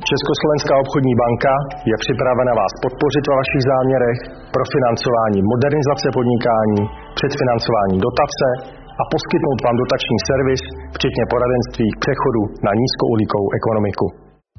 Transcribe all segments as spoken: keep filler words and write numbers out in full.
Československá obchodní banka je připravena vás podpořit ve vašich záměrech pro financování modernizace podnikání, předfinancování dotace a poskytnout vám dotační servis, včetně poradenství k přechodu na nízkouhlíkovou ekonomiku.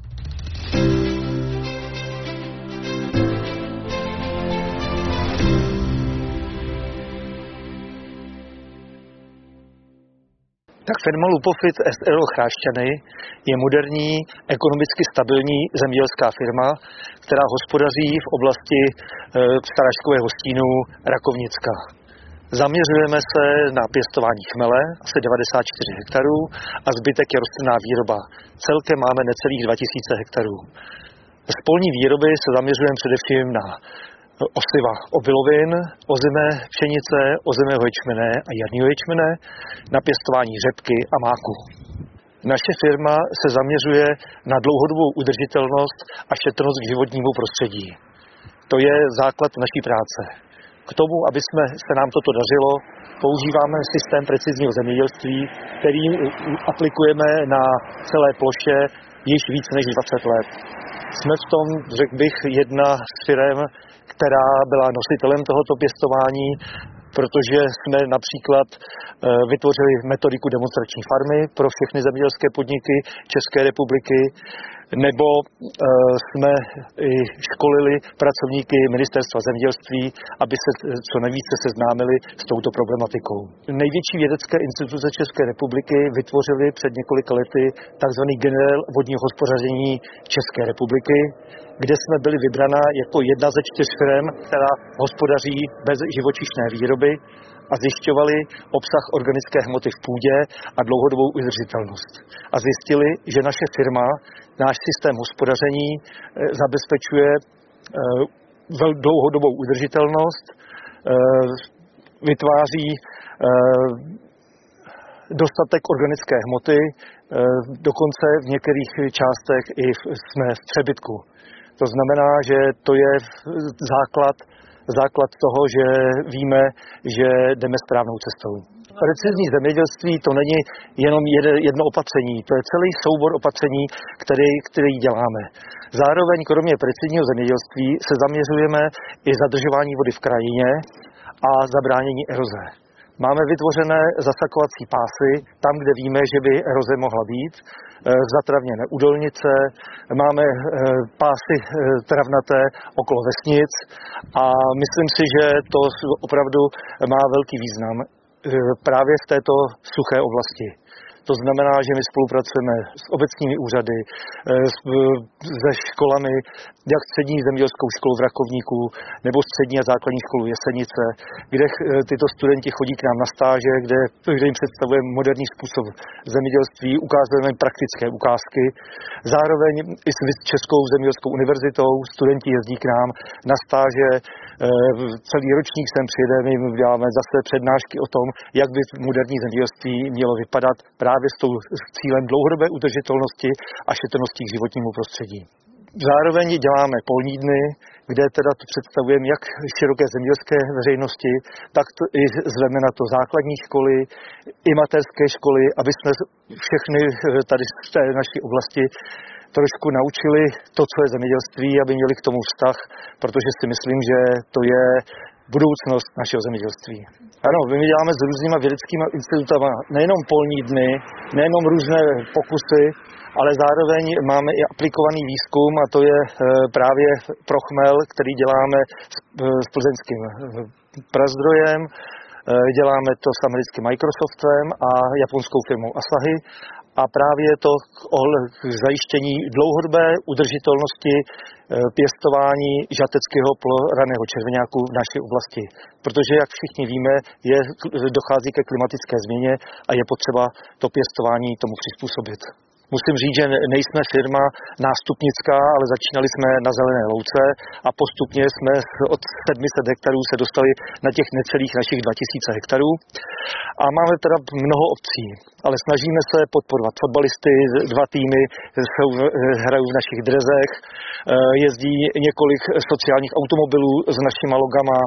Tak firma Lupofit es er o Chrášťany je moderní, ekonomicky stabilní zemědělská firma, která hospodaří v oblasti e, Staraškového stínu Rakovnicka. Zaměřujeme se na pěstování chmele, asi devadesát čtyři hektarů, a zbytek je rostlinná výroba. Celkem máme necelých dva tisíce hektarů. Z polní výroby se zaměřujeme především na osiva obilovin, ozimé pšenice, ozimého ječmene a jarního ječmene, na pěstování řepky a máku. Naše firma se zaměřuje na dlouhodobou udržitelnost a šetrnost k životnímu prostředí. To je základ naší práce. K tomu, aby jsme, se nám toto dařilo, používáme systém precizního zemědělství, který aplikujeme na celé ploše již víc než dvacet let. Jsme v tom, řekl bych, jedna z firem, která byla nositelem tohoto pěstování, protože jsme například vytvořili metodiku demonstrační farmy pro všechny zemědělské podniky České republiky, nebo jsme i školili pracovníky Ministerstva zemědělství, aby se co nejvíce seznámili s touto problematikou. Největší vědecké instituce České republiky vytvořily před několika lety tzv. Generál vodního hospodaření České republiky, kde jsme byli vybraná jako jedna ze čtyř firem, která hospodaří bez živočišné výroby, a zjišťovali obsah organické hmoty v půdě a dlouhodobou udržitelnost. A zjistili, že naše firma, náš systém hospodaření zabezpečuje dlouhodobou udržitelnost, vytváří dostatek organické hmoty, dokonce v některých částech i jsme v přebytku. To znamená, že to je základ základ toho, že víme, že jdeme správnou cestou. Precizní zemědělství to není jenom jedno opatření, to je celý soubor opatření, který, který děláme. Zároveň kromě precizního zemědělství se zaměřujeme i zadržování vody v krajině a zabránění eroze. Máme vytvořené zasakovací pásy tam, kde víme, že by eroze mohla být, zatravněné údolnice, máme pásy travnaté okolo vesnic a myslím si, že to opravdu má velký význam právě v této suché oblasti. To znamená, že my spolupracujeme s obecními úřady, se školami, jak střední zemědělskou školu v Rakovníku nebo střední a základní školu Jesenice, kde tyto studenti chodí k nám na stáže, kde, kde jim představujeme moderní způsob zemědělství, ukazujeme praktické ukázky. Zároveň i s Českou zemědělskou univerzitou studenti jezdí k nám na stáže, celý ročník sem přijedeme, my děláme zase přednášky o tom, jak by moderní zemědělství mělo vypadat právě s, tou, s cílem dlouhodobé udržitelnosti a šetrnosti k životnímu prostředí. Zároveň děláme polní dny, kde teda to představujeme jak široké zemědělské veřejnosti, tak to i zveme na to základní školy, i mateřské školy, aby jsme všechny tady v té naší oblasti trošku naučili to, co je zemědělství, aby měli k tomu vztah, protože si myslím, že to je budoucnost našeho zemědělství. Ano, my děláme s různýma vědeckými institutama nejenom polní dny, nejenom různé pokusy, ale zároveň máme i aplikovaný výzkum, a to je právě pro chmel, který děláme s plzeňským Prazdrojem, děláme to s americkým Microsoftem a japonskou firmou Asahi. A právě je to k zajištění dlouhodobé udržitelnosti pěstování žateckého poloraného červeňáku v naší oblasti. Protože, jak všichni víme, je, dochází ke klimatické změně a je potřeba to pěstování tomu přizpůsobit. Musím říct, že nejsme firma nástupnická, ale začínali jsme na zelené louce a postupně jsme od sedm set hektarů se dostali na těch necelých našich dva tisíce hektarů. A máme teda mnoho obcí, ale snažíme se podporovat fotbalisty, dva týmy jsou, hrají v našich drezech, jezdí několik sociálních automobilů s našimi logama,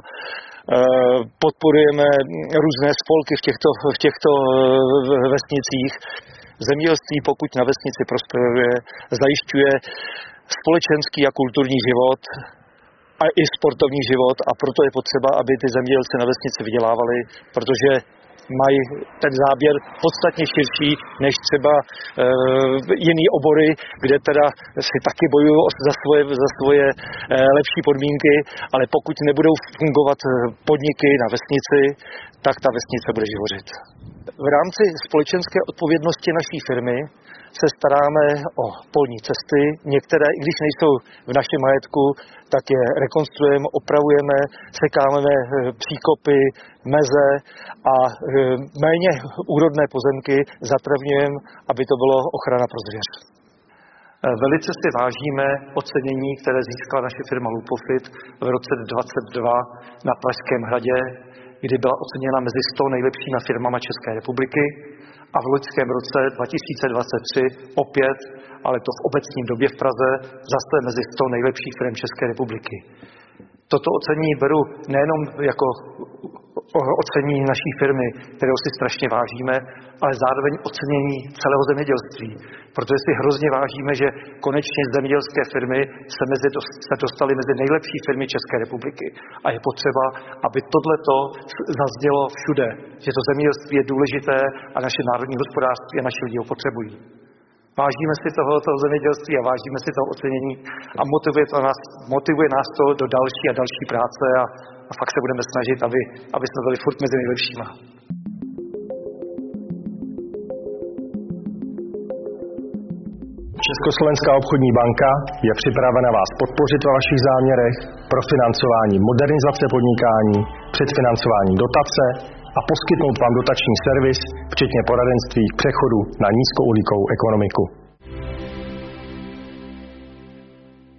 podporujeme různé spolky v těchto, v těchto vesnicích. Zemědělství, pokud na vesnici prosperuje, zajišťuje společenský a kulturní život a i sportovní život a proto je potřeba, aby ty zemědělci na vesnici vydělávali, protože mají ten záběr podstatně širší než třeba e, jiný obory, kde teda si taky bojují za svoje, za svoje e, lepší podmínky, ale pokud nebudou fungovat podniky na vesnici, tak ta vesnice bude živořit. V rámci společenské odpovědnosti naší firmy se staráme o polní cesty. Některé, i když nejsou v našem majetku, tak je rekonstruujeme, opravujeme, sekáme příkopy, meze a méně úrodné pozemky zatravňujeme, aby to bylo ochrana pro zvěř. Velice si vážíme ocenění, které získala naše firma Lupofit v roce dvacet dva na Pražském hradě, kdy byla oceněna mezi sto nejlepšíma firmama České republiky a v loňském roce dva tisíce dvacet tři opět, ale to v obecním době v Praze, zase mezi sto nejlepších firm České republiky. Toto ocenění beru nejenom jako ocenění naší firmy, kterou si strašně vážíme, ale zároveň ocenění celého zemědělství. Protože si hrozně vážíme, že konečně zemědělské firmy se, mezi, se dostaly mezi nejlepší firmy České republiky. A je potřeba, aby tohleto zaznělo všude, že to zemědělství je důležité a naše národní hospodářství a naši lidi ho potřebují. Vážíme si toho, toho zemědělství a vážíme si toho ocenění a motivuje, to nás, motivuje nás to do další a další práce a, a fakt se budeme snažit, aby, aby jsme byli furt mezi nejlepšíma. Československá obchodní banka je připravena vás podpořit ve vašich záměrech pro financování modernizace podnikání, předfinancování dotace a poskytnout vám dotační servis, včetně poradenství k přechodu na nízkouhlíkovou ekonomiku.